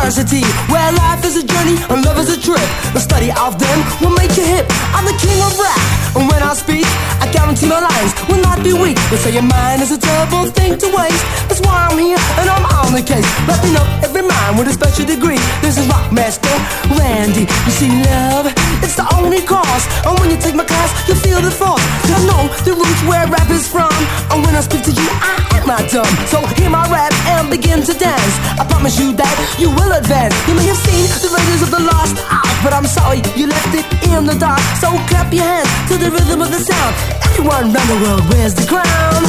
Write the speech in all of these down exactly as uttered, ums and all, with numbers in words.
university, where life is a journey and love is a trip. The study of them will make you hip. I'm the king of rap, and when I speak, I guarantee my lines will not be weak. They say your mind is a terrible thing to waste. That's why I'm here, and I'm on the case, wrapping up every mind with a special degree. This is Rockmaster Randy. You see, love, it's the only cause. And when you take my class, you feel the force. You know the roots where rap is from. And when I speak to you, I am not dumb. So hear my rap and begin to dance. I promise you that you will advance. You may have seen the Raiders of the Lost Ark, but I'm sorry you left it in the dark. So clap your hands to the rhythm of the sound. Everyone around the world wears the crown.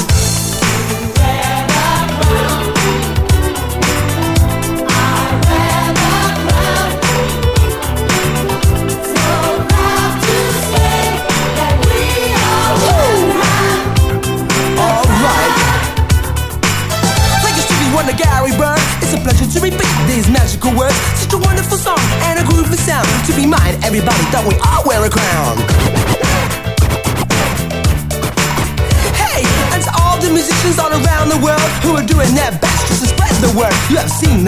Wonder Gary Byrne, it's a pleasure to repeat these magical words. Such a wonderful song and a groovy sound. To remind everybody that we all wear a crown. Hey, and to all the musicians all around the world who are doing their best just to spread the word. You have seen